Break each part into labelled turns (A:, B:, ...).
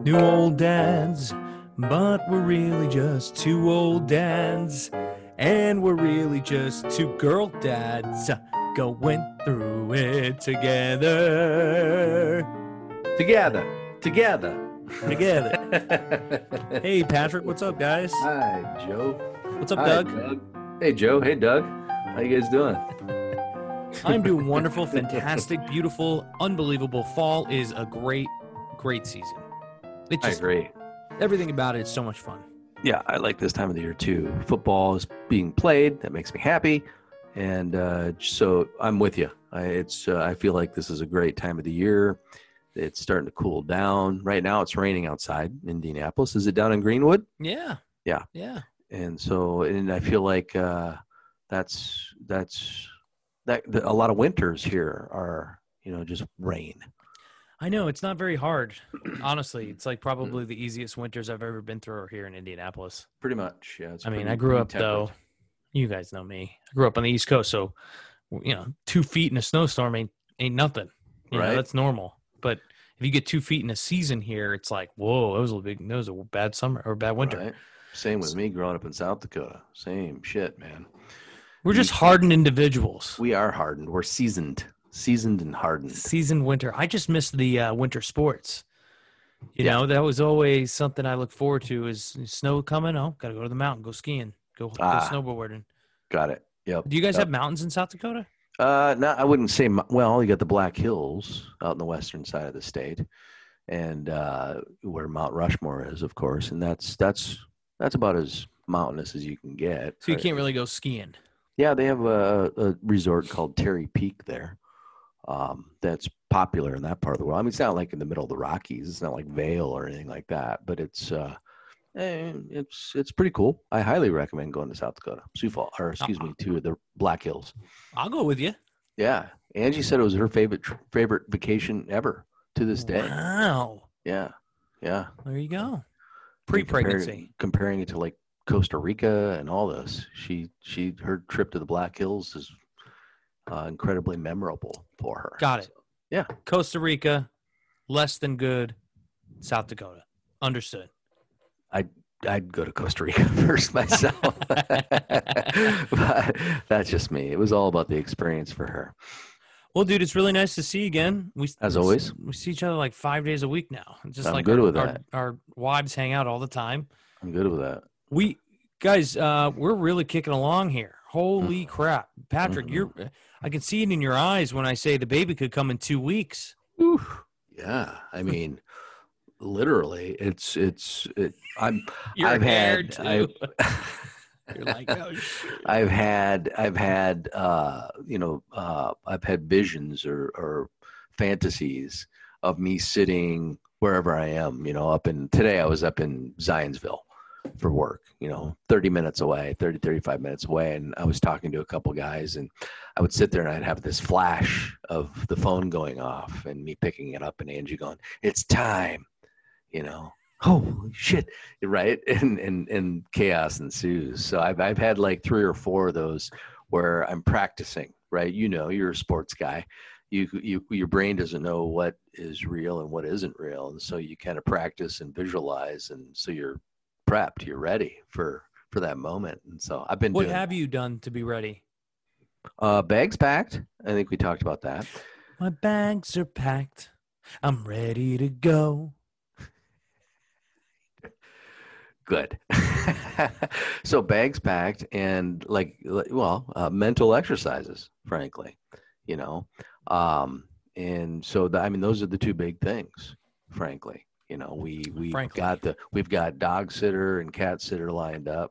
A: New old dads, but we're really just two old dads. And we're really just two girl dads going through it together.
B: Together.
A: Hey, Patrick, what's up, guys?
B: Hi, Joe.
A: What's up,
B: Hi,
A: Doug?
B: Hey, Joe. Hey, Doug. How you guys doing?
A: I'm doing wonderful, fantastic, beautiful, unbelievable. Fall is a great season. It's
B: I
A: just
B: agree.
A: everything about it is so much fun.
B: Yeah, I like this time of the year too. Football is being played. That makes me happy. And so I'm with you. I feel like this is a great time of the year. It's starting to cool down. Right now it's raining outside in Indianapolis. Is it down in Greenwood?
A: Yeah.
B: Yeah. And I feel like that's a lot of winters here are, just rain.
A: I know it's not very hard. Honestly, it's like probably the easiest winters I've ever been through here in Indianapolis.
B: Pretty much, yeah.
A: I grew up though. You guys know me. I grew up on the East Coast, so 2 feet in a snowstorm ain't nothing.
B: Right.
A: That's normal. But if you get 2 feet in a season here, it's like, whoa, that was a bad summer or bad winter.
B: Right. Same with me growing up in South Dakota. Same shit, man.
A: We're just hardened individuals.
B: We are hardened. We're seasoned and hardened.
A: Seasoned winter. I just miss the winter sports. You know, that was always something I look forward to. Is snow coming? Oh, gotta go to the mountain, go skiing, go snowboarding.
B: Got it. Yep.
A: Do you guys have mountains in South Dakota?
B: No, I wouldn't say. Well, you got the Black Hills out in the western side of the state, and where Mount Rushmore is, of course, and that's about as mountainous as you can get.
A: So you can't really go skiing.
B: Yeah, they have a resort called Terry Peak there. That's popular in that part of the world. I mean, it's not like in the middle of the Rockies. It's not like Vail or anything like that, but it's pretty cool. I highly recommend going to South Dakota, to the Black Hills.
A: I'll go with you.
B: Yeah, Angie said it was her favorite vacation ever to this day.
A: Wow.
B: Yeah.
A: There you go. Pre-pregnancy.
B: Comparing it to like Costa Rica and all this, her trip to the Black Hills is incredibly memorable for her.
A: Got it.
B: So, yeah.
A: Costa Rica, less than good. South Dakota. Understood.
B: I'd go to Costa Rica first myself. But that's just me. It was all about the experience for her.
A: Well, dude, it's really nice to see you again.
B: As always.
A: We see each other like 5 days a week now. Just
B: I'm
A: like
B: good with that.
A: Our wives hang out all the time.
B: I'm good with that.
A: We're really kicking along here. Holy crap. Patrick, I can see it in your eyes when I say the baby could come in 2 weeks.
B: Oof. Yeah. I mean, literally, I've had visions or fantasies of me sitting wherever I am, today I was up in Zionsville for work, 35 minutes away. And I was talking to a couple guys, and I would sit there and I'd have this flash of the phone going off and me picking it up and Angie going, "It's time," holy shit. Right. And chaos ensues. So I've had like 3 or 4 of those where I'm practicing, right? You're a sports guy. Your brain doesn't know what is real and what isn't real. And so you kind of practice and visualize. And so you're prepped, you're ready for that moment. And so I've been
A: What have you done to be ready?
B: Bags packed. I think we talked about that.
A: My bags are packed. I'm ready to go.
B: Good. So bags packed and mental exercises, frankly, and so those are the 2 big things, frankly. We've got dog sitter and cat sitter lined up.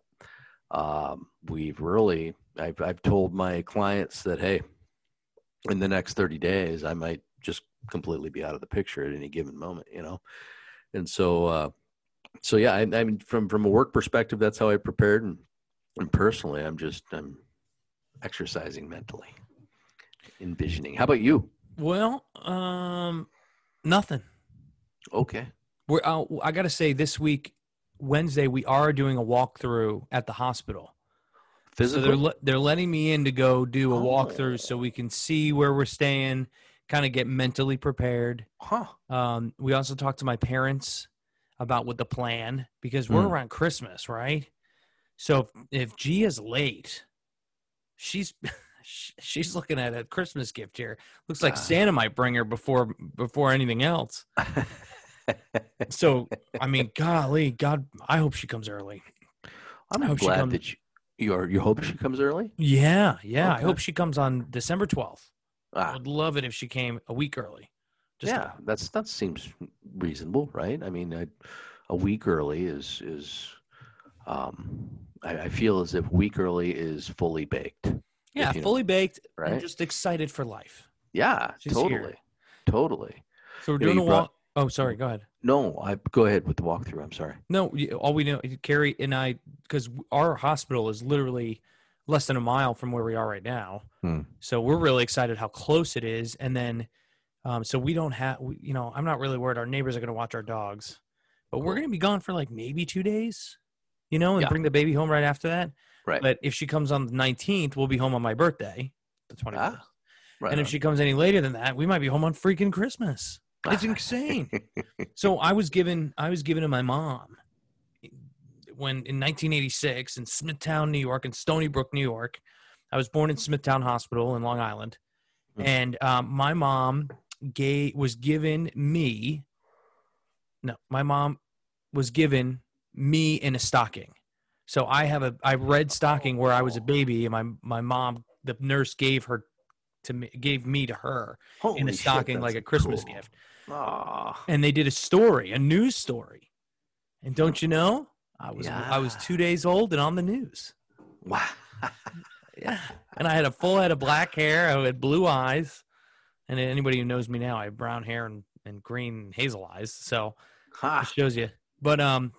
B: I've told my clients that, hey, in the next 30 days, I might just completely be out of the picture at any given moment, and so yeah, I mean, from a work perspective, that's how I prepared, and personally, I'm exercising mentally, envisioning. How about you?
A: Well, nothing.
B: Okay.
A: I got to say, this week, Wednesday, we are doing a walkthrough at the hospital.
B: Physical?
A: So they're letting me in to go do a walkthrough so we can see where we're staying, kind of get mentally prepared.
B: Huh.
A: We also talked to my parents about what the plan, because we're
B: Mm.
A: around Christmas, right? So if Gia's late, she's she's looking at a Christmas gift here. Looks like Santa might bring her before anything else. So I mean, golly, God, I hope she comes early.
B: I'm
A: I hope she
B: glad
A: comes.
B: that you hope she comes early.
A: Yeah. I
B: Okay.
A: hope she comes on December 12th. I
B: Ah,
A: would love it if she came a week early. Just
B: yeah,
A: about.
B: that seems reasonable, right? I mean, a week early is I feel as if week early is fully baked.
A: Yeah,
B: if you know,
A: fully baked and
B: right?
A: just excited for life.
B: Yeah,
A: She's here.
B: totally.
A: So we're
B: You know,
A: doing
B: you
A: a
B: brought
A: walk. Oh, sorry. Go ahead.
B: no. I go ahead with the walkthrough. I'm sorry.
A: No, all we know, Carrie and I, because our hospital is literally less than a mile from where we are right now.
B: Hmm.
A: So we're really excited how close it is. And then, so we don't have, I'm not really worried our neighbors are going to watch our dogs, but we're
B: Cool.
A: going to be gone for like maybe 2 days, and
B: Yeah.
A: bring the baby home right after that.
B: Right.
A: But if she comes on the 19th, we'll be home on my birthday, the 21st.
B: Ah, right.
A: And if
B: on.
A: she comes any later than that, we might be home on freaking Christmas. It's insane. So I was given to my mom when in 1986 in Smithtown, New York, and Stony Brook, New York. I was born in Smithtown Hospital in Long Island, and my mom was given me. No, my mom was given me in a stocking. So I have a red stocking where I was a baby, and my mom, the nurse gave me to her in
B: Holy
A: a stocking,
B: shit,
A: like a
B: that's
A: Christmas
B: cool.
A: gift.
B: Ah,
A: And they did a news story. And don't you know, I was
B: Yeah.
A: 2 days old and on the news.
B: wow.
A: Yeah. And I had a full head of black hair. I had blue eyes. And anybody who knows me now, I have brown hair and green hazel eyes. So it
B: Ha.
A: shows you. But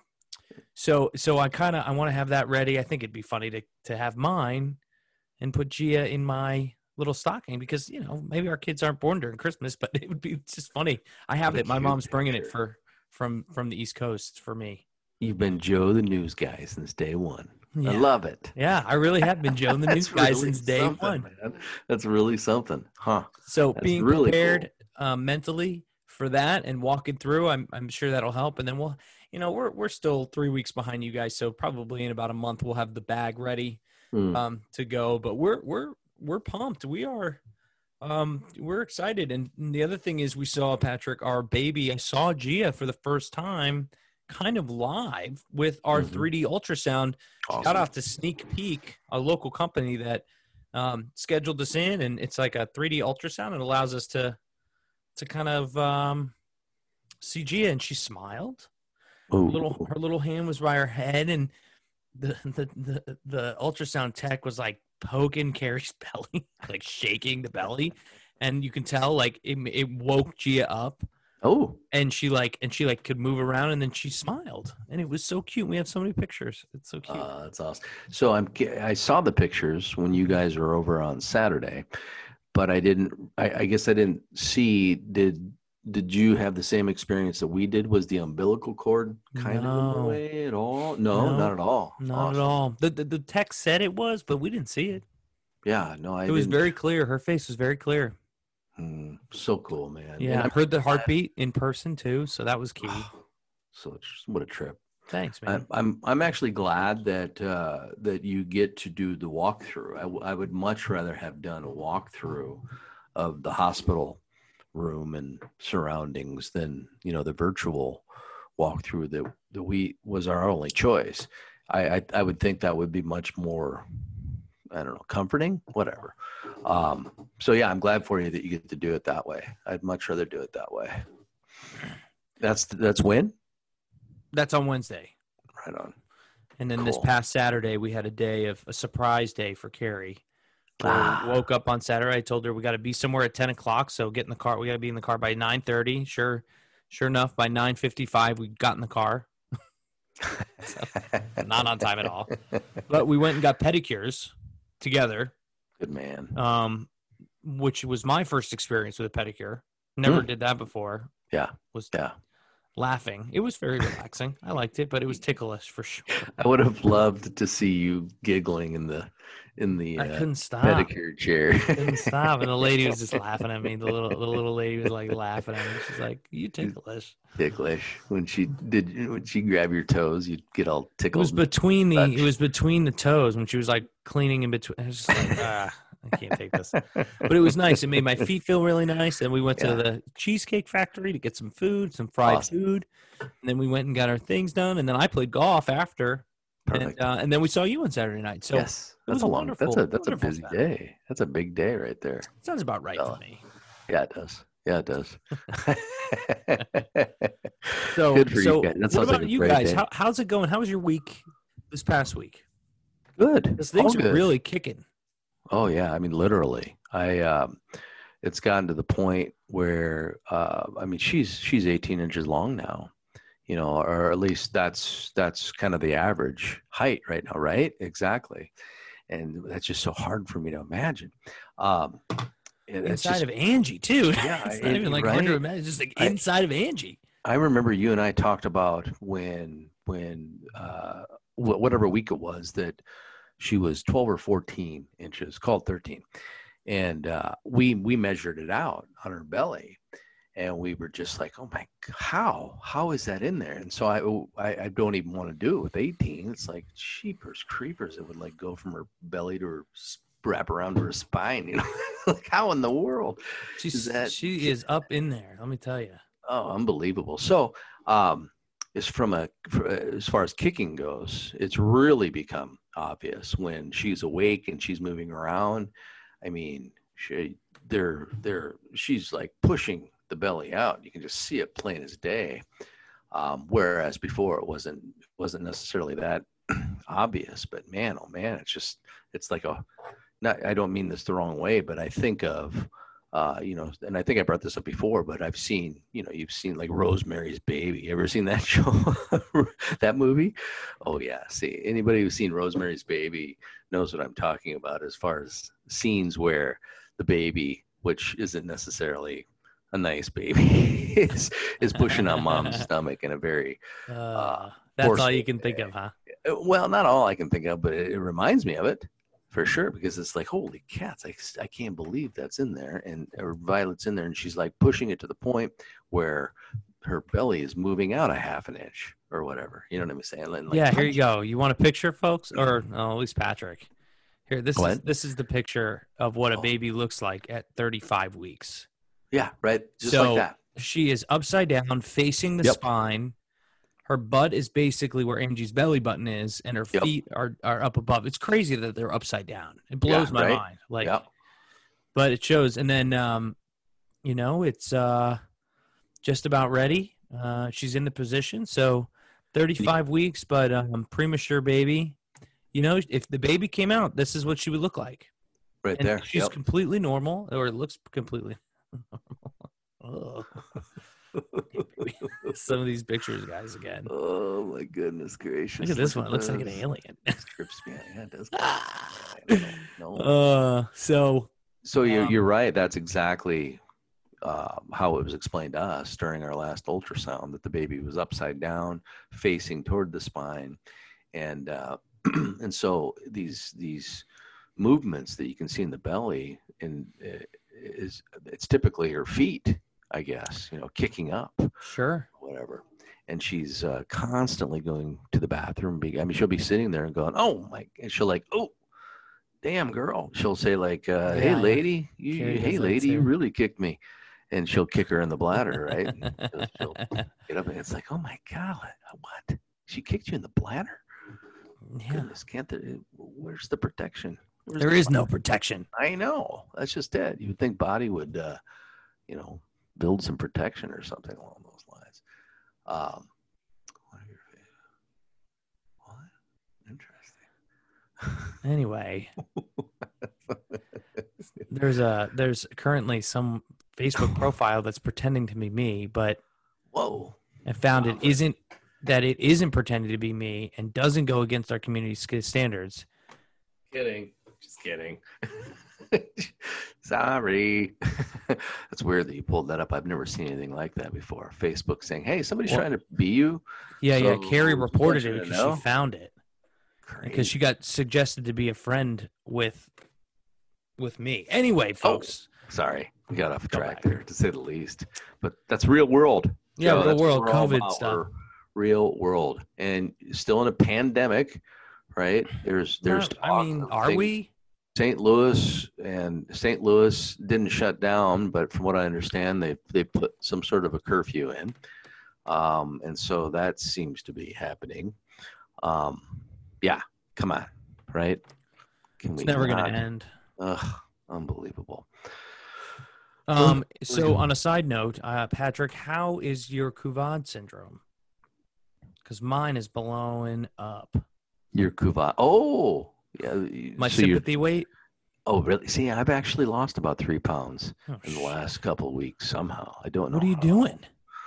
A: so I want to have that ready. I think it'd be funny to have mine and put Gia in my little stocking, because maybe our kids aren't born during Christmas, but it would be just funny. I have
B: What a
A: it. My
B: cute
A: mom's bringing it
B: picture.
A: from the East Coast for me.
B: You've been Joe the news guy since day one.
A: Yeah.
B: I love it.
A: Yeah, I really have been Joe the news guy
B: really
A: since day
B: something,
A: one.
B: Man. That's really something, huh?
A: So
B: That's
A: being
B: really
A: prepared mentally for that and walking through, I'm sure that'll help. And then we're still 3 weeks behind you guys, so probably in about a month we'll have the bag ready to go. But we're pumped. We are. We're excited. And the other thing is, we saw Patrick, our baby. I saw Gia for the first time kind of live with our 3D ultrasound.
B: Awesome.
A: Shout out to Sneak Peek, a local company that scheduled us in, and it's like a 3D ultrasound. It allows us to kind of see Gia, and she smiled. Her little hand was by her head, and the ultrasound tech was like poking Carrie's belly, like shaking the belly, and you can tell like it woke Gia up.
B: Oh,
A: And she could move around, and then she smiled, and it was so cute. We have so many pictures. It's so cute.
B: That's awesome. So I saw the pictures when you guys were over on Saturday, but I guess I didn't see. Did you have the same experience that we did? Was the umbilical cord kind of in the way at all? No, not at all.
A: Not at all. The text said it was, but we didn't see it.
B: Yeah, no,
A: It was very clear. Her face was very clear.
B: So cool, man.
A: Yeah, I heard the heartbeat in person too, so that was key.
B: So what a trip.
A: Thanks, man.
B: I'm actually glad that that you get to do the walkthrough. I would much rather have done a walkthrough of the hospital room and surroundings than the virtual walkthrough that was our only choice. I would think that would be much more, I don't know, comforting, whatever. So yeah, I'm glad for you that you get to do it that way. I'd much rather do it that way. That's when?
A: That's on Wednesday.
B: Right on.
A: And then this past Saturday, we had a surprise day for Carrie. We woke up on Saturday. I told her we got to be somewhere at 10 o'clock. So get in the car. We got to be in the car by 9:30. Sure enough, by 9:55, we got in the car. So, not on time at all. But we went and got pedicures together.
B: Good man.
A: Which was my first experience with a pedicure. Never did that before.
B: Yeah.
A: laughing. It was very relaxing. I liked it, but it was ticklish for sure.
B: I would have loved to see you giggling in the
A: I couldn't stop.
B: pedicure chair.
A: Couldn't stop, and the lady was just laughing at me. The little lady was like laughing at me. She's like, "You ticklish."
B: Ticklish. When she grab your toes, you'd get all
A: It
B: tickled.
A: was between the toes when she was like cleaning in between. I was just like, I can't take this. But it was nice. It made my feet feel really nice. And we went to the Cheesecake Factory to get some food, some fried food. And then we went and got our things done. And then I played golf after.
B: Perfect.
A: And then we saw you on Saturday night. So
B: yes, that's a long. That's a busy day. That's a big day right there.
A: Sounds about right to me.
B: Yeah, it does. Yeah, it does.
A: So
B: good for you guys. That
A: what about
B: like
A: you guys? How's it going? How was your week this past week?
B: Good.
A: Because things are really kicking.
B: Oh yeah, I mean literally. It's gotten to the point where I mean she's 18 inches long now, you know, or at least that's kind of the average height right now, right? Exactly, and that's just so hard for me to imagine.
A: Inside of Angie too.
B: Yeah,
A: it's not even like hard to imagine. It's just like inside of Angie.
B: I remember you and I talked about when whatever week it was that she was 12 or 14 inches, called 13. And we measured it out on her belly, and we were just like, oh my, how is that in there? And so I don't even want to do it with 18. It's like cheapers creepers. It would like go from her belly to her wrap around her spine, you know. Like how in the world
A: she is up in there, let me tell you.
B: Oh, unbelievable. So as far as kicking goes, it's really become obvious when she's awake and she's moving around. I mean, she's like pushing the belly out. You can just see it plain as day. Whereas before it wasn't necessarily that obvious, but man, oh man, it's like I don't mean this the wrong way, but I think of, you know, and I think I brought this up before, but I've seen, you know, you've seen like Rosemary's Baby. You ever seen that show, that movie? Oh yeah. See, anybody who's seen Rosemary's Baby knows what I'm talking about as far as scenes where the baby, which isn't necessarily a nice baby, is pushing on mom's stomach in a very,
A: that's all you can think of, huh?
B: Well, not all I can think of, but it reminds me of it. For sure, because it's like, holy cats, I can't believe that's in there. And or Violet's in there, and she's like pushing it to the point where her belly is moving out a half an inch or whatever. You know what I'm saying? Like,
A: yeah, here you go. You want a picture, folks? Or at least Patrick. Here, this is the picture of what a baby looks like at 35 weeks.
B: Yeah, right. Just like that.
A: She is upside down, facing the spine. Her butt is basically where Angie's belly button is, and her feet are up above. It's crazy that they're upside down. It blows my mind. Like, but it shows. And then, you know, it's just about ready. She's in the position. So 35 weeks, but premature baby. You know, if the baby came out, this is what she would look like.
B: Right there.
A: She's completely normal, or it looks completely normal. Some of these pictures, guys, again.
B: Oh my goodness gracious!
A: Look at this one. It looks like an alien.
B: Trips me. Yeah, it does. No. So you're right. That's exactly how it was explained to us during our last ultrasound, that the baby was upside down, facing toward the spine, and and so these movements that you can see in the belly, and it's typically her feet, I guess, you know, kicking up.
A: Sure.
B: Whatever. And she's constantly going to the bathroom. I mean, she'll be sitting there and going, oh, my. And she'll like, oh, damn, girl. She'll say like, hey, lady, you really kicked me. And she'll kick her in the bladder, right? She'll get up and it's like, oh, my God, what? She kicked you in the bladder?
A: Yeah.
B: Goodness, where's the protection?
A: There is no protection.
B: I know. That's just it. You would think body would, you know, build some protection or something along those lines. What are your favorite? What? Interesting.
A: Anyway, there's currently some Facebook profile that's pretending to be me, but I found it isn't pretending to be me and doesn't go against our community standards.
B: Kidding. Just kidding. Sorry. That's weird that you pulled that up. I've never seen anything like that before. Facebook saying, hey, somebody's
A: Well,
B: trying to be you.
A: yeah,
B: So
A: Carrie reported it
B: you
A: because
B: know?
A: she found it. Because she
B: Crazy.
A: got suggested to be a friend with me. Anyway, folks.
B: Sorry. We got off
A: Go
B: track
A: back.
B: there, to say the least. But that's real world.
A: Yeah,
B: Joe.
A: real
B: That's
A: world
B: what we're all
A: COVID
B: about.
A: stuff.
B: We're real world. And still in a pandemic, right? There's
A: No,
B: talk
A: I mean,
B: of
A: are
B: things.
A: we?
B: St. Louis didn't shut down, but from what I understand, they put some sort of a curfew in, and so that seems to be happening. Yeah, come on, right?
A: It's never going to end.
B: Ugh, unbelievable.
A: So on a side note, Patrick, how is your Kuvad syndrome? Because mine is blowing up.
B: Your Kuvat. Oh, yeah.
A: My sympathy weight.
B: Oh, really? See, I've actually lost about 3 pounds in the
A: shit.
B: last couple of weeks somehow. I don't know.
A: What are you doing?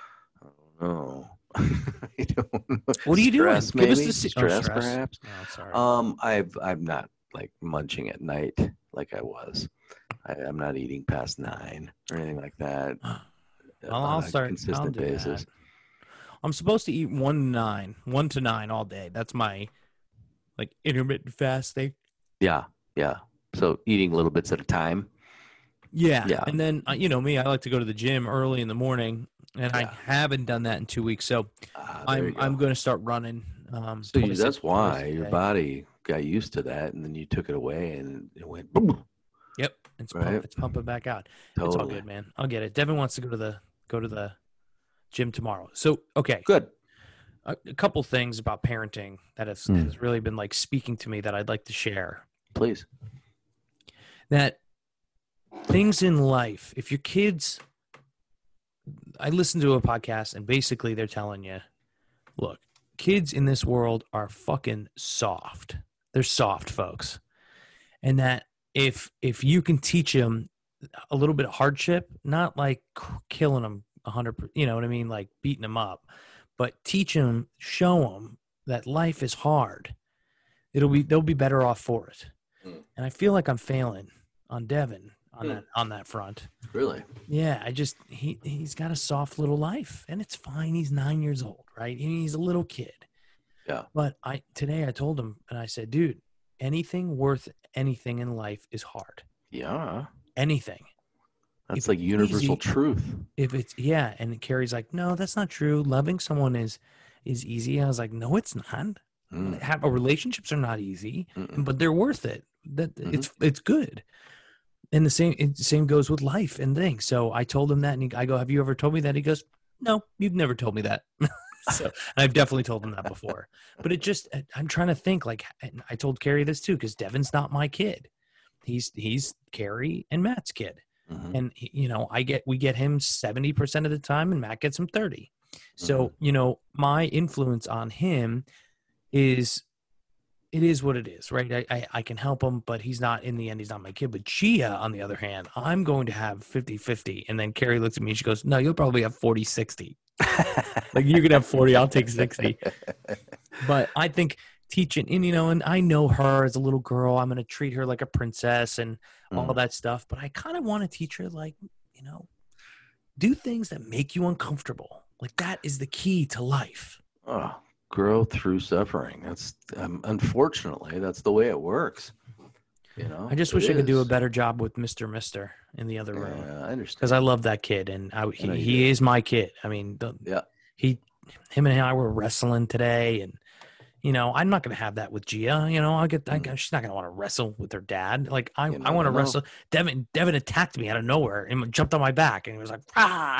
B: Oh, I don't know.
A: What are you doing?
B: Stress,
A: Give us
B: maybe?
A: the
B: Stress, perhaps.
A: Oh, sorry.
B: I'm not like munching at night like I was. I'm not eating past 9 or anything like that.
A: I'll start.
B: Consistent
A: I'll do
B: basis.
A: that. I'm supposed to eat 1 to 9 all day. That's my like intermittent fasting.
B: Yeah. So eating little bits at a time.
A: Yeah. And then you know me, I like to go to the gym early in the morning, and I haven't done that in 2 weeks. So I'm going to start running.
B: So that's why your body got used to that, and then you took it away, and it went boom.
A: Yep, it's pumping back out.
B: Totally.
A: It's all good, man. I'll get it. Devin wants to go to the gym tomorrow. So okay,
B: good.
A: A couple things about parenting that has really been like speaking to me that I'd like to share.
B: Please.
A: That things in life, if your kids, I listened to a podcast and basically they're telling you, look, kids in this world are fucking soft. They're soft, folks. And that if you can teach them a little bit of hardship, not like killing them 100%, you know what I mean? Like beating them up, but teach them, show them that life is hard. They'll be better off for it. And I feel like I'm failing on Devin on that front.
B: Really?
A: Yeah. He's got a soft little life, and it's fine. He's 9 years old, right? He's a little kid.
B: Yeah.
A: But today I told him, and I said, dude, anything worth anything in life is hard.
B: Yeah.
A: Anything.
B: That's like universal truth.
A: If it's and Carrie's like, no, that's not true. Loving someone is easy. I was like, no, it's not. Relationships are not easy, but they're worth it. It's good. And the same goes with life and things. So I told him that, and I go, have you ever told me that? He goes, no, you've never told me that. So, and I've definitely told him that before. But I'm trying to think, like, and I told Carrie this too, because Devin's not my kid. He's Carrie and Matt's kid. And we get him 70% of the time, and Matt gets him 30. So, my influence on him is what it is, right? I can help him, but in the end, he's not my kid. But Gia, on the other hand, I'm going to have 50-50. And then Carrie looks at me and she goes, no, you'll probably have 40-60. Like you can have 40, I'll take 60. But I think teaching, and I know her as a little girl, I'm going to treat her like a princess and all that stuff. But I kind of want to teach her, like, do things that make you uncomfortable. Like that is the key to life.
B: Oh, grow through suffering. That's unfortunately, that's the way it works.
A: I just wish I could do a better job with Mr. in the other room.
B: Yeah, I understand.
A: Because I love that kid, and he is my kid. I mean, him and I were wrestling today, and I'm not going to have that with Gia. She's not going to want to wrestle with her dad. Like I want to wrestle. Devin attacked me out of nowhere and jumped on my back, and he was like, ah.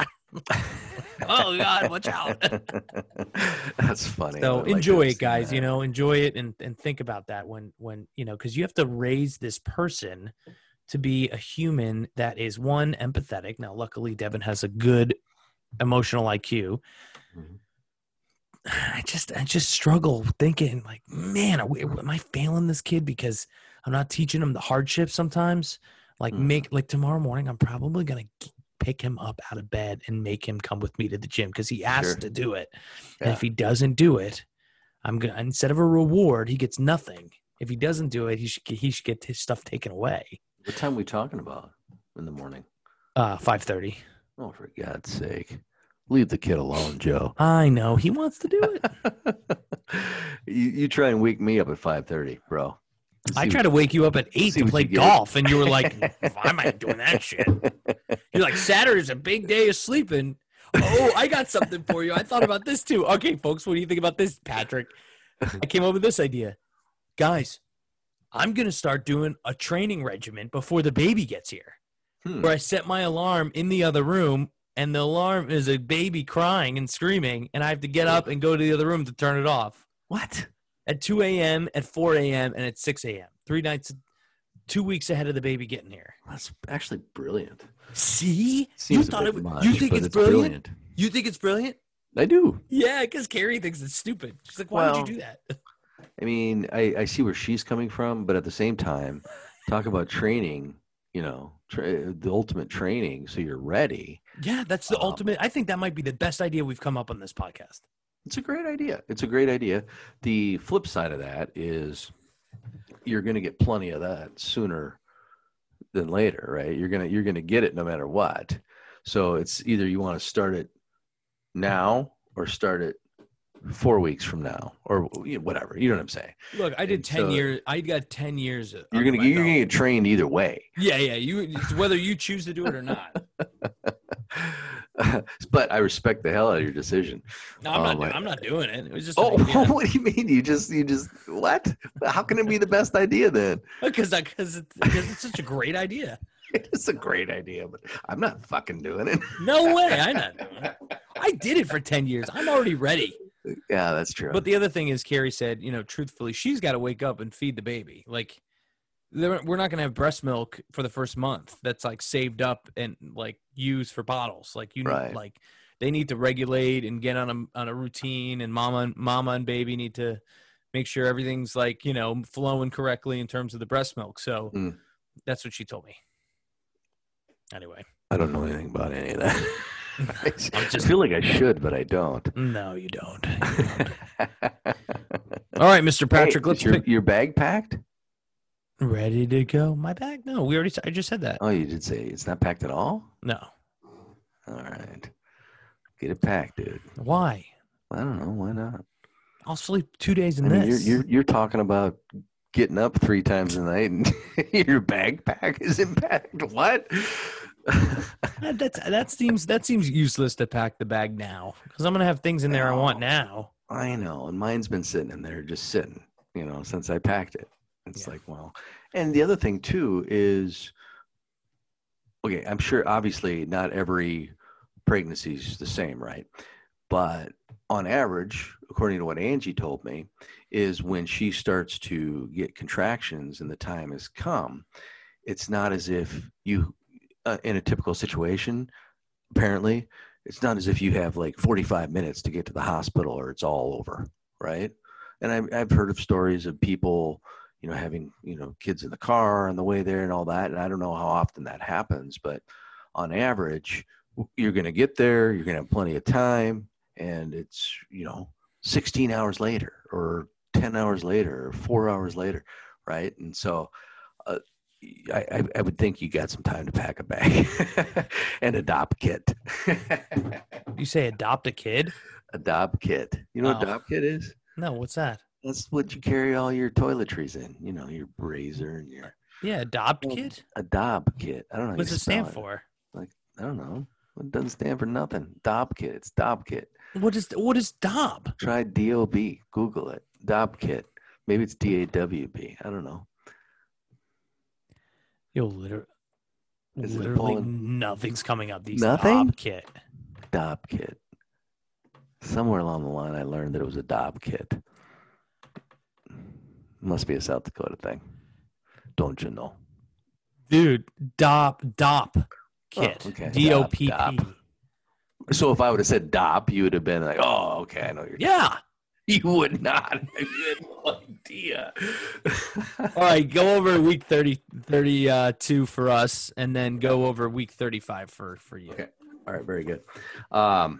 A: Oh God, watch out.
B: That's funny.
A: So enjoy it, guys. Enjoy it and think about that when because you have to raise this person to be a human that is empathetic. Now, luckily, Devin has a good emotional IQ. I just struggle thinking, like, man, am I failing this kid because I'm not teaching him the hardship sometimes? Like tomorrow morning, I'm probably gonna pick him up out of bed and make him come with me to the gym because he asked to do it. Yeah. And if he doesn't do it, I'm gonna, instead of a reward, he gets nothing. If he doesn't do it, he should get his stuff taken away.
B: What time are we talking about in the morning?
A: 5:30.
B: Oh, for God's sake. Leave the kid alone, Joe.
A: I know. He wants to do it.
B: You try and wake me up at 5:30, bro.
A: I try to wake you up at 8
B: see
A: to
B: what
A: play
B: you get.
A: golf, and you were like, why am I doing that shit? You're like, Saturday's a big day of sleeping. Oh, I got something for you. I thought about this too. Okay, folks, what do you think about this, Patrick? I came up with this idea. Guys, I'm going to start doing a training regimen before the baby gets here, where I set my alarm in the other room, and the alarm is a baby crying and screaming, and I have to get up and go to the other room to turn it off.
B: What?
A: At 2 a.m., at 4 a.m., and at 6 a.m. 3 nights, 2 weeks ahead of the baby getting here.
B: That's actually brilliant.
A: See?
B: Seems
A: You thought
B: a
A: it
B: bit
A: was,
B: much,
A: you think
B: but
A: it's brilliant? You think it's brilliant?
B: I do.
A: Yeah, because Carrie thinks it's stupid. She's like, why would you do that?
B: I mean, I see where she's coming from, but at the same time, talk about training, the ultimate training so you're ready.
A: Yeah, that's the ultimate. I think that might be the best idea we've come up on this podcast.
B: It's a great idea. It's a great idea. The flip side of that is you're going to get plenty of that sooner than later, right? You're going to get it no matter what. So it's either you want to start it now or start it 4 weeks from now or whatever. You know what I'm saying?
A: Look, I did 10 years. I got 10 years.
B: You're going to get trained either way.
A: Yeah. Whether you choose to do it or not.
B: But I respect the hell out of your decision.
A: No, I'm not doing it. It was just.
B: What do you mean? You just what? How can it be the best idea then?
A: Because it's such a great idea.
B: It's a great idea, but I'm not fucking doing it.
A: No way. I'm not doing it. I did it for 10 years. I'm already ready.
B: Yeah, that's true.
A: But the other thing is, Carrie said, truthfully, she's got to wake up and feed the baby. Like, we're not going to have breast milk for the first month. That's like saved up and like used for bottles. Like like they need to regulate and get on a routine, and mama and baby need to make sure everything's like, flowing correctly in terms of the breast milk. So that's what she told me. Anyway,
B: I don't know anything about any of that. I feel like I should, but I don't.
A: No, you don't. All right, Mr. Patrick,
B: let's pick your bag packed.
A: Ready to go? My bag? No, I just said that.
B: Oh, you did say it's not packed at all?
A: No.
B: All right. Get it packed, dude.
A: Why?
B: I don't know. Why not?
A: I'll sleep 2 days in this.
B: You're talking about getting up 3 times a night and your bag pack isn't packed. What?
A: that seems useless to pack the bag now, because I'm gonna have things in there I want now.
B: I know, and mine's been sitting in there, just sitting, since I packed it. It's like, well, and the other thing too is, okay, I'm sure obviously not every pregnancy is the same, right? But on average, according to what Angie told me, is when she starts to get contractions and the time has come, it's not as if you, in a typical situation, apparently, it's not as if you have like 45 minutes to get to the hospital or it's all over, right? And I've heard of stories of people, having, kids in the car on the way there and all that. And I don't know how often that happens, but on average, you're going to get there, you're going to have plenty of time, and it's, 16 hours later or 10 hours later or 4 hours later, right? And so I would think you got some time to pack a bag and adopt kit.
A: You say adopt a kid?
B: Adopt kit. You know what adopt kit is?
A: No, what's that?
B: That's what you carry all your toiletries in. Your razor and your
A: adopt kit.
B: Adopt kit. I don't know.
A: What does it stand for?
B: Like, I don't know. It doesn't stand for nothing. Adopt kit. It's adopt kit.
A: What is DOB?
B: Try DOB. Google it. Adopt kit. Maybe it's DAWB. I don't know.
A: Literally nothing's coming up.
B: Nothing?
A: Adopt kit.
B: Adopt kit. Somewhere along the line, I learned that it was adopt kit. Must be a South Dakota thing. Don't you know?
A: Dude, DOP kit.
B: Oh, okay.
A: DOPP.
B: So if I would have said DOP, you would have been like, oh, okay, I know you're
A: Yeah.
B: You would not. You had no idea.
A: All right, go over week 32 for us, and then go over week 35 for you.
B: Okay. All right, very good. All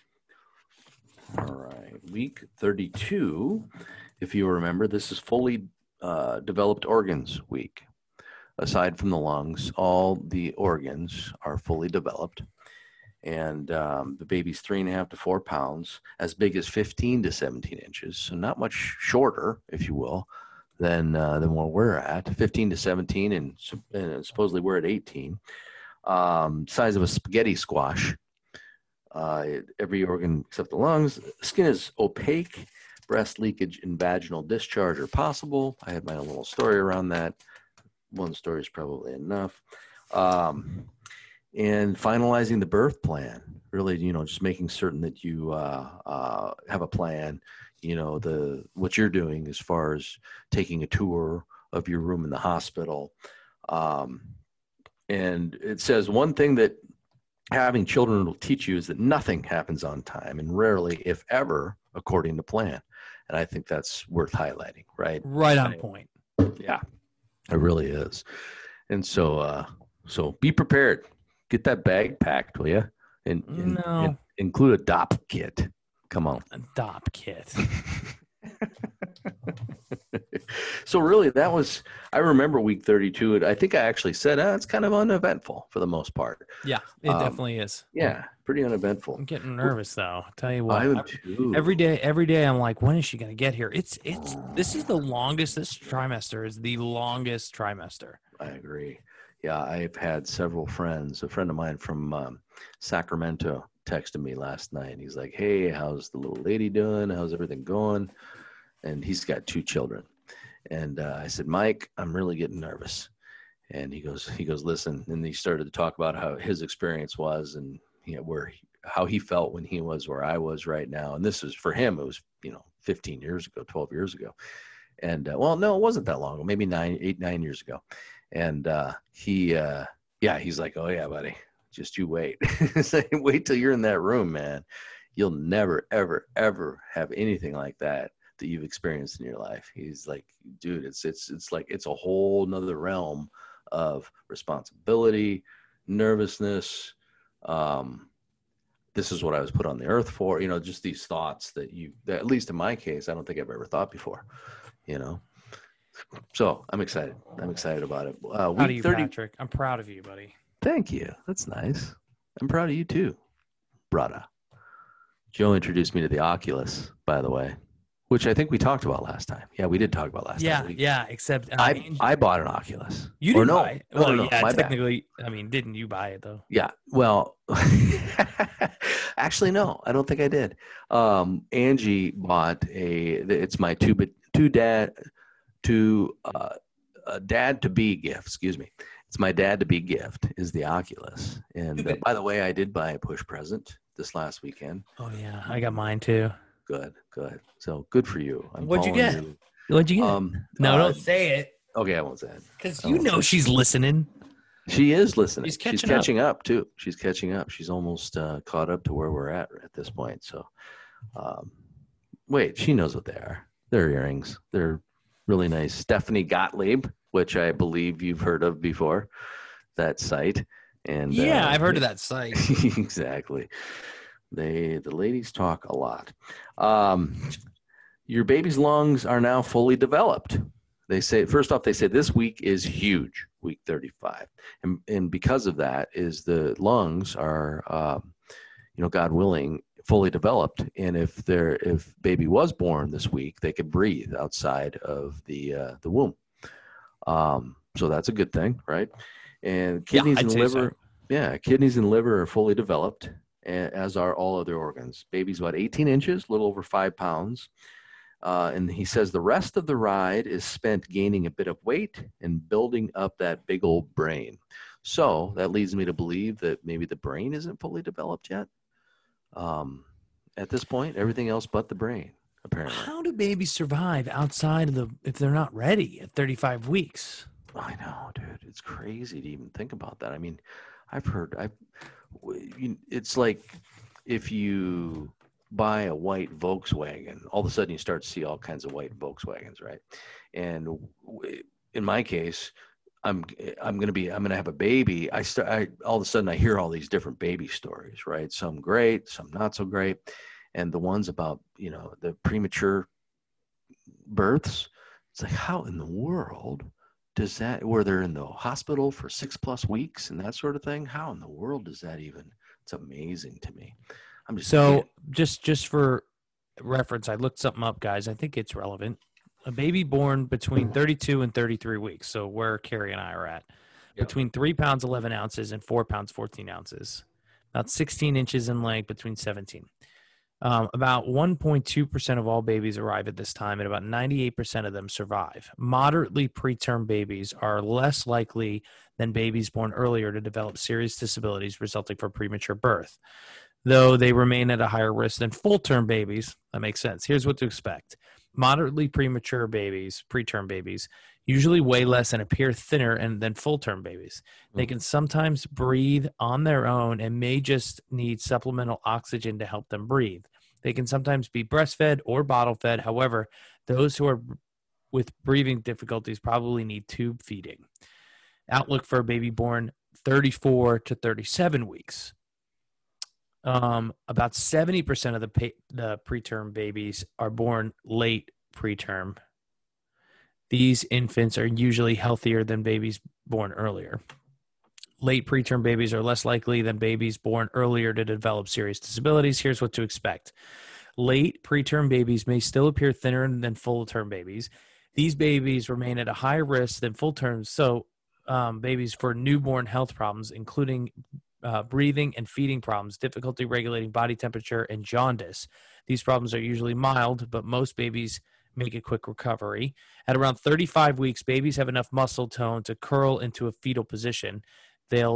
B: right, week 32. If you remember, this is fully developed organs week. aside from the lungs, all the organs are fully developed. And the baby's 3.5 to 4 pounds, as big as 15 to 17 inches. So not much shorter, if you will, than where we're at. 15 to 17, and supposedly we're at 18. Size of a spaghetti squash. Every organ except the lungs. Skin is opaque. Breast leakage and vaginal discharge are possible. I had my own little story around that. One story is probably enough. And finalizing the birth plan, really, just making certain that you have a plan, what you're doing as far as taking a tour of your room in the hospital. And it says one thing that having children will teach you is that nothing happens on time, and rarely, if ever, according to plan. And I think that's worth highlighting, right?
A: Right on point.
B: Yeah, it really is. And so be prepared. Get that bag packed, will you? And include a DOP kit. Come on.
A: A DOP kit.
B: So really, I remember week 32. I think I actually said, it's kind of uneventful for the most part.
A: Yeah, it definitely is.
B: Yeah, pretty uneventful.
A: I'm getting nervous though. I'll tell you what.
B: I am too.
A: Every day I'm like, when is she going to get here? This is the longest, this trimester is the longest trimester.
B: I agree. Yeah, I've had several friends. A friend of mine from Sacramento texted me last night. He's like, hey, how's the little lady doing? How's everything going? And he's got 2 children. And I said, Mike, I'm really getting nervous. And he goes, listen. And he started to talk about how his experience was and how he felt when he was where I was right now. And this is for him, it was, 15 years ago, 12 years ago. And no, it wasn't that long ago, maybe 9 years ago. And he's like, oh yeah, buddy, just you wait. Wait till you're in that room, man. You'll never, ever, ever have anything like that you've experienced in your life. He's like, dude, it's like, it's a whole nother realm of responsibility, nervousness. This is what I was put on the earth for, just these thoughts that at least in my case, I don't think I've ever thought before, So I'm excited. About it.
A: Proud of you, Patrick. I'm proud of you, buddy.
B: Thank you. That's nice. I'm proud of you too, brother. Joe introduced me to the Oculus, by the way, which I think we talked about last time. Yeah, we did talk about last time.
A: Yeah. Except
B: I bought an Oculus.
A: You didn't buy it. Well,
B: no,
A: yeah, technically. Bad. Didn't you buy it though?
B: Yeah. Well, actually, no. I don't think I did. Angie bought it's my dad to be gift. Excuse me. It's my dad to be gift is the Oculus. And by the way, I did buy a push present this last weekend.
A: Oh yeah, I got mine too.
B: Good. So good for you.
A: What'd you get? No, don't say it.
B: Okay, I won't say it.
A: Because she's listening.
B: She is listening.
A: She's
B: catching up too. She's catching up. She's almost caught up to where we're at this point. So, wait, she knows what they are. They're earrings. They're really nice. Stephanie Gottlieb, which I believe you've heard of before, that site. And
A: I've heard of that site.
B: Exactly. The ladies talk a lot. Your baby's lungs are now fully developed. They say, first off, this week is huge, week 35. And because of that is the lungs are, God willing, fully developed. And if baby was born this week, they could breathe outside of the womb. So that's a good thing, right? And kidneys and liver, kidneys and liver are fully developed, as are all other organs. Baby's about 18 inches, a little over 5 pounds. And he says the rest of the ride is spent gaining a bit of weight and building up that big old brain. So that leads me to believe that maybe the brain isn't fully developed yet. At this point, everything else but the brain, apparently.
A: How do babies survive outside of if they're not ready at 35 weeks?
B: I know, dude. It's crazy to even think about that. It's like if you buy a white Volkswagen, all of a sudden you start to see all kinds of white Volkswagens, right? And in my case, I'm gonna have a baby. All of a sudden I hear all these different baby stories, right? Some great, some not so great, and the ones about the premature births. It's like, how in the world does that, where they're in the hospital for 6+ weeks and that sort of thing? How in the world does that even? It's amazing to me. I'm just
A: So just for reference, I looked something up, guys. I think it's relevant. A baby born between 32 and 33 weeks, so where Carrie and I are at,
B: Yep.
A: between 3 pounds 11 ounces and 4 pounds 14 ounces, about 16 inches in length, between 17. About 1.2% of all babies arrive at this time, and about 98% of them survive. Moderately preterm babies are less likely than babies born earlier to develop serious disabilities resulting from premature birth, though they remain at a higher risk than full-term babies. That makes sense. Here's what to expect. Moderately premature babies, preterm babies, usually weigh less and appear thinner than full-term babies. They can sometimes breathe on their own and may just need supplemental oxygen to help them breathe. They can sometimes be breastfed or bottle-fed. However, those who are with breathing difficulties probably need tube feeding. Outlook for a baby born 34 to 37 weeks. About 70% of the preterm babies are born late preterm. These infants are usually healthier than babies born earlier. Late preterm babies are less likely than babies born earlier to develop serious disabilities. Here's what to expect. Late preterm babies may still appear thinner than full-term babies. These babies remain at a higher risk than full-term, so babies for newborn health problems, including breathing and feeding problems, difficulty regulating body temperature, and jaundice. These problems are usually mild, but most babies make a quick recovery. At around 35 weeks, babies have enough muscle tone to curl into a fetal position. Their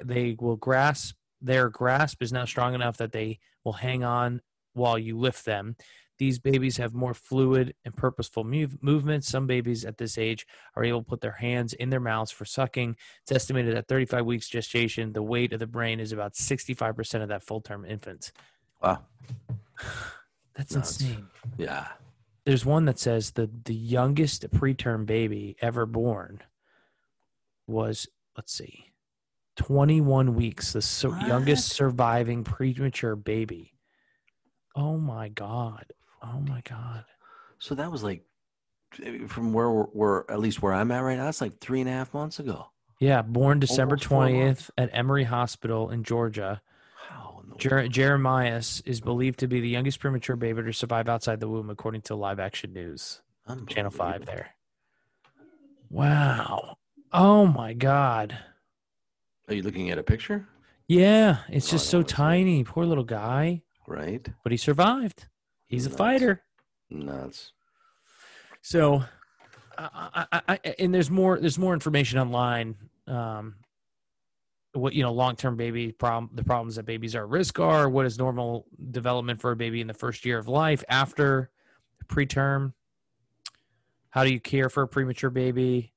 A: grasp is now strong enough that they will hang on while you lift them. These babies have more fluid and purposeful movements. Some babies at this age are able to put their hands in their mouths for sucking. It's estimated at 35 weeks gestation, the weight of the brain is about 65% of that full-term infant.
B: Wow.
A: That's insane.
B: Yeah.
A: There's one that says the youngest preterm baby ever born was, 21 weeks, the youngest surviving premature baby. Oh, my God. Oh, my God.
B: So that was like, from where we're at least where I'm at right now, that's like 3.5 months ago.
A: Yeah, born December
B: Almost 4 months.
A: 20th at Emory Hospital in Georgia.
B: How in the
A: Jeremias is believed to be the youngest premature baby to survive outside the womb, according to Live Action News, Channel 5 there. Wow. Oh, my God.
B: Are you looking at a picture?
A: Yeah, it's just so tiny. Poor little guy.
B: Right.
A: But he survived. He's a fighter.
B: Nuts.
A: So, and there's more information online. What long-term baby the problems that babies are at risk are. What is normal development for a baby in the first year of life after preterm? How do you care for a premature baby?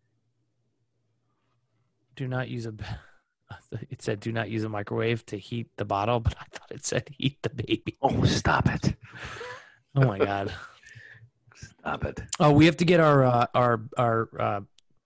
A: Do not use It said do not use a microwave to heat the bottle, but I thought it said heat the baby.
B: Oh, stop it.
A: Oh my God.
B: Stop it.
A: Oh, we have to get our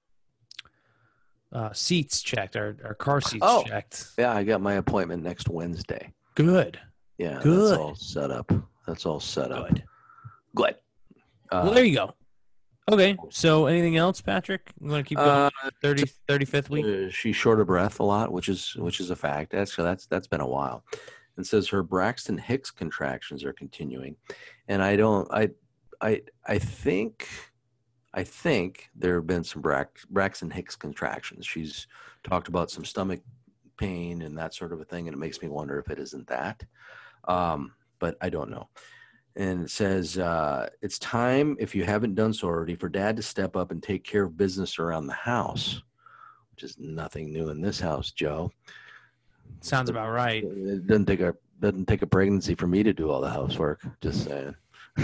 A: seats checked, our car seats checked.
B: Yeah, I got my appointment next Wednesday.
A: Good.
B: Yeah,
A: Good.
B: That's all set up. Good.
A: Well, there you go. Okay, so anything else, Patrick? You want to keep going? 35th week?
B: She's short of breath a lot, which is a fact. That's been a while. And says her Braxton Hicks contractions are continuing, and I think there have been some Braxton Hicks contractions. She's talked about some stomach pain and that sort of a thing, and it makes me wonder if it isn't that. But I don't know. And it says, it's time, if you haven't done so already, for Dad to step up and take care of business around the house, which is nothing new in this house, Joe.
A: Sounds about right.
B: It doesn't take a pregnancy for me to do all the housework. Just saying.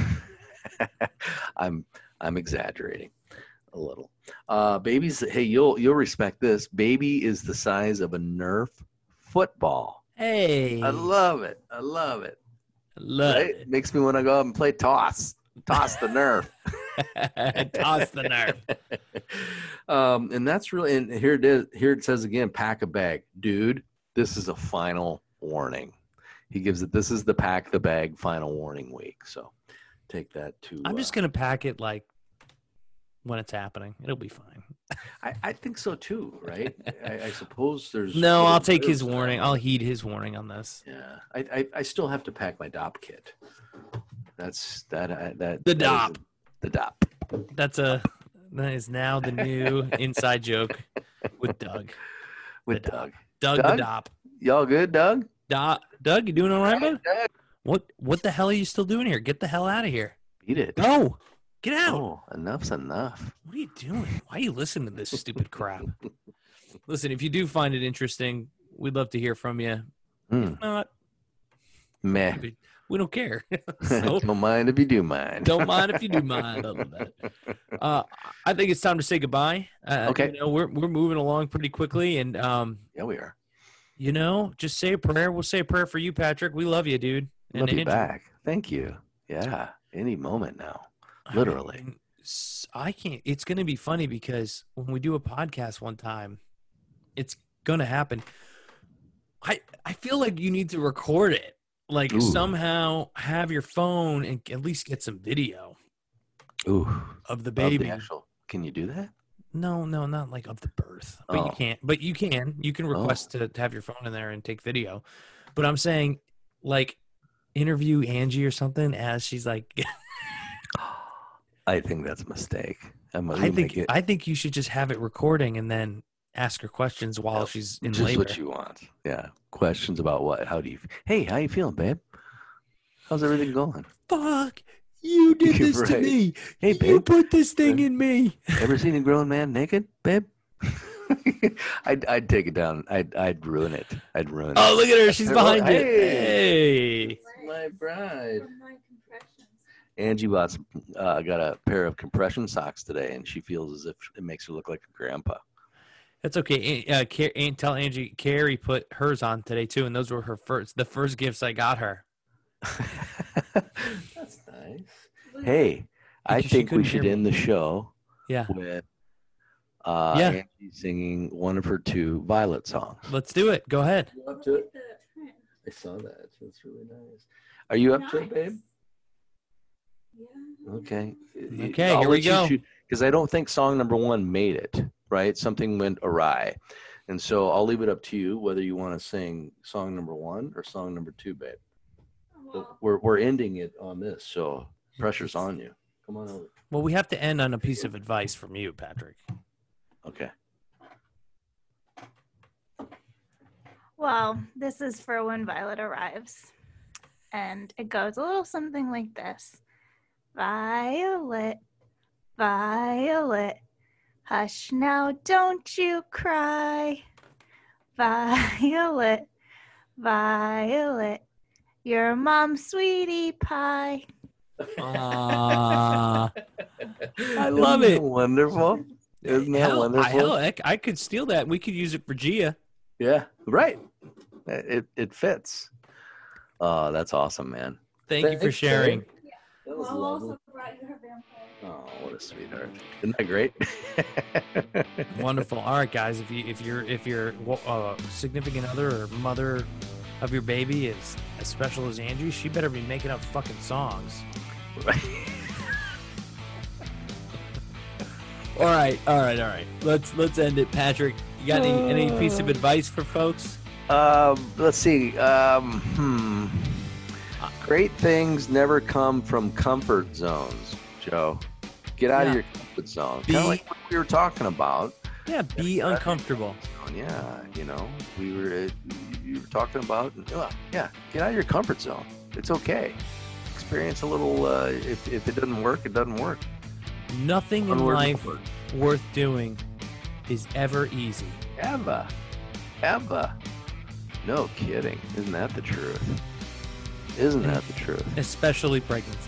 B: I'm exaggerating a little. Babies, hey, you'll respect this. Baby is the size of a Nerf football.
A: Hey,
B: I love it. It makes me want to go out and play toss the Nerf.
A: Toss the Nerf.
B: And that's really, and here it is. Here it says again, pack a bag, dude. This is a final warning. He gives it. This is the pack the bag final warning week. So take that to.
A: I'm just gonna pack it like when it's happening. It'll be fine.
B: I think so too, right? I suppose there's.
A: No, I'll take his
B: nerves
A: warning.
B: around
A: I'll
B: it.
A: heed his warning on this.
B: Yeah, I still have to pack my DOP kit. That's that that
A: The
B: that is
A: DOP.
B: the DOP.
A: That is now the new inside joke with Doug.
B: With
A: The
B: Doug.
A: Doug
B: Doug?
A: the Dop.
B: Y'all good, Doug?
A: Doug, you doing all right, bud?
B: Doug?
A: What the hell are you still doing here? Get the hell out of here.
B: Beat it.
A: Go. Get out.
B: Oh, enough's enough.
A: What are you doing? Why are you listening to this stupid crap? Listen, if you do find it interesting, we'd love to hear from you. If not,
B: Meh.
A: we don't care. So,
B: Don't mind if you do mind.
A: don't mind if you do mind. Other than that. I think it's time to say goodbye.
B: Okay.
A: You know, we're moving along pretty quickly, and
B: Yeah, we are.
A: you know, just say a prayer. We'll say a prayer for you, Patrick. We love you, dude.
B: Love you
A: Andrew.
B: back. Thank you. Yeah, any moment now. Literally.
A: I mean, I can't. It's going to be funny because when we do a podcast one time, it's going to happen. I feel like you need to record it. Like
B: Ooh.
A: somehow have your phone and at least get some video
B: Ooh.
A: of the
B: Of
A: baby.
B: the actual. Can you do that?
A: No, not like of the birth. But you
B: Oh.
A: can't. But you can. You can request to have your phone in there and take video. But I'm saying, like, interview Angie or something as she's like.
B: I think that's a mistake.
A: I think you should just have it recording and then ask her questions while she's in
B: just
A: labor.
B: what you want. Yeah. Questions about what? How do you? Hey, how you feeling, babe? How's everything going?
A: Fuck, you did this to
B: Right.
A: me.
B: Hey,
A: You
B: babe.
A: put this thing in me.
B: Ever seen a grown man naked, babe? I'd take it down. I'd ruin it. I'd ruin
A: Oh,
B: it.
A: look at her. She's behind it.
B: Hey.
A: Hey.
B: My bride.
C: From my compressions.
B: Angie got a pair of compression socks today, and she feels as if it makes her look like a grandpa.
A: That's okay. Tell Angie, Carrie put hers on today too, and those were the first gifts I got her.
B: That's nice. Hey, I
A: Because she
B: think we
A: couldn't
B: should
A: hear
B: end the show
A: Yeah,
B: with
A: Yeah.
B: Angie singing one of her two Violet songs.
A: let's do it. Go ahead.
B: You up
C: Look at the print.
B: I saw that. That's really nice. Are you up to it, babe?
C: Yeah.
B: Okay.
A: Okay, here we go.
B: Because I don't think song number one made it, right? Something went awry. And so I'll leave it up to you whether you want to sing song number one or song number two, babe.
C: Well,
B: We're ending it on this, so pressure's on you. Come on over.
A: Well, we have to end on a piece of advice from you, Patrick.
B: Okay.
C: well, this is for when Violet arrives. And it goes a little something like this. Violet, Violet, hush now, don't you cry. Violet, Violet, your mom's sweetie pie.
A: I love
B: Isn't
A: it.
B: that wonderful. Isn't that wonderful?
A: I could steal that. We could use it for Gia.
B: Yeah, right. It fits. Oh, that's awesome, man.
A: Thank you for
B: Thanks,
A: sharing.
B: babe. That was
C: Mom
B: lovely.
C: also brought you her vampire.
B: Oh, what a sweetheart! Isn't that great?
A: Wonderful. All right, guys. If your significant other or mother of your baby is as special as Angie, she better be making up fucking songs. All right. Let's end it, Patrick. You got any piece of advice for folks?
B: Let's see. Great things never come from comfort zones, Joe. Get out of
A: Yeah.
B: your comfort zone. Kind of like what we were talking about.
A: Yeah, be uncomfortable.
B: Yeah, you know, you were talking about. Yeah, get out of your comfort zone. It's okay. Experience a little. If it doesn't work, it doesn't work.
A: Nothing in
B: Onward and
A: life
B: upward.
A: worth doing is ever easy.
B: Ever. No kidding. Isn't that the truth? Isn't that the truth?
A: Especially pregnancy.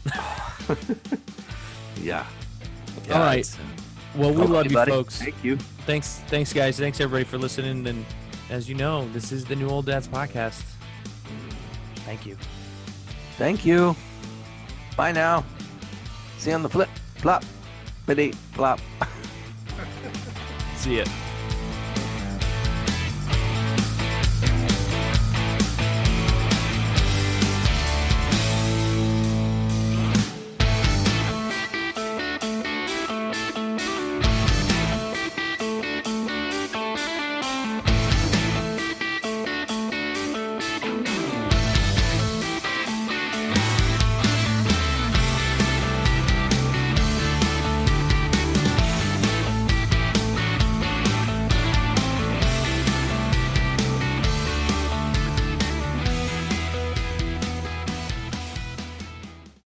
B: Yeah.
A: All right.
B: it's-
A: Well, we
B: Okay,
A: love you,
B: buddy.
A: folks.
B: Thank you.
A: Thanks, guys. Thanks, everybody, for listening. And as you know, this is the New Old Dads Podcast. Thank you.
B: Thank you. Bye now. See you on the flip. Flop. Biddy. Flop.
A: See ya.